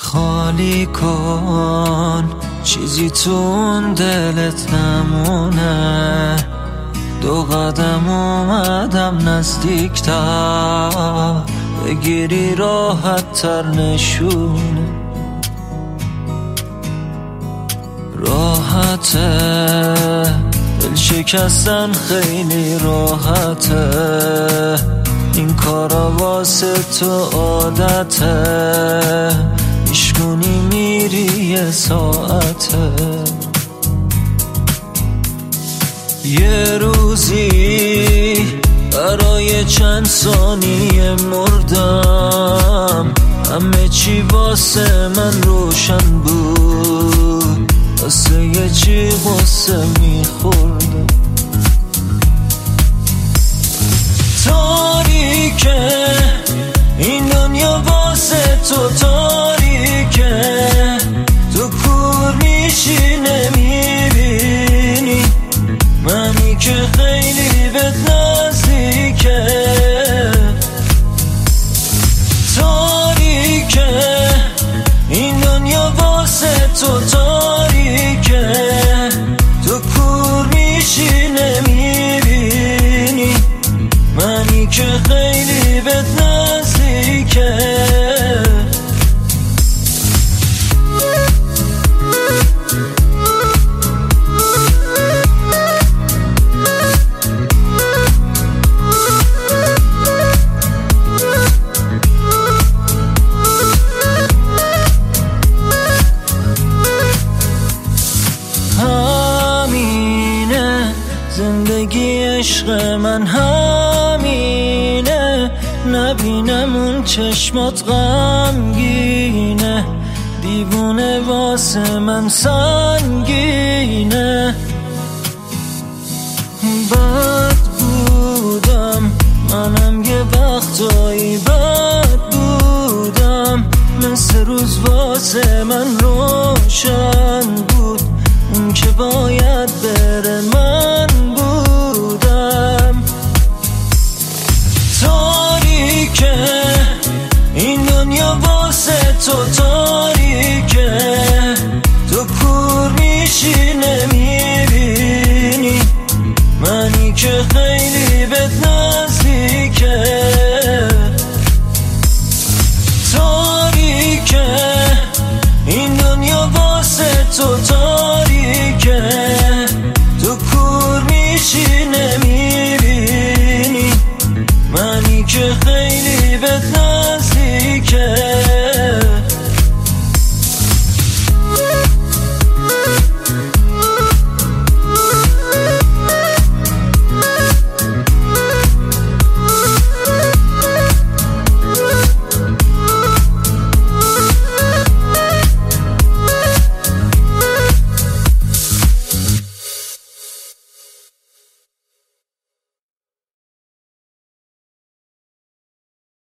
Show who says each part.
Speaker 1: خالی کن، چیزی تو اون دلت نمونه. 2 قدم اومدم نزدیکتر، بگیری راحت تر نشونه. راحته دل شکستن خیلی راحته، این کارا واسه تو عادته. میشکنی میری یه ساعته، یه روزی برای چند ثانیه مردم. همه چی واسه من روشن بود، واسه یه چی غصه میخوردم. تاریکه این دنیا واسه تو، تاریکه تو کور میشی نمیبینی منی که خیلی بهت نزدیکه. تاریکه این دنیا واسه تو، تاریکه تو کور میشی نمیبینی منی که خیلی بهت نزدیکه. همینه زندگی عشق من، همینه نبینم اون چشمات غمگینه. دیوونه واسه من سنگینه. بد بودم منم یه وقتایی، بد بودم مثل روز واسه من روشن بود. اون که باید بره من بودم. تاریکه این دنیا واسه تو،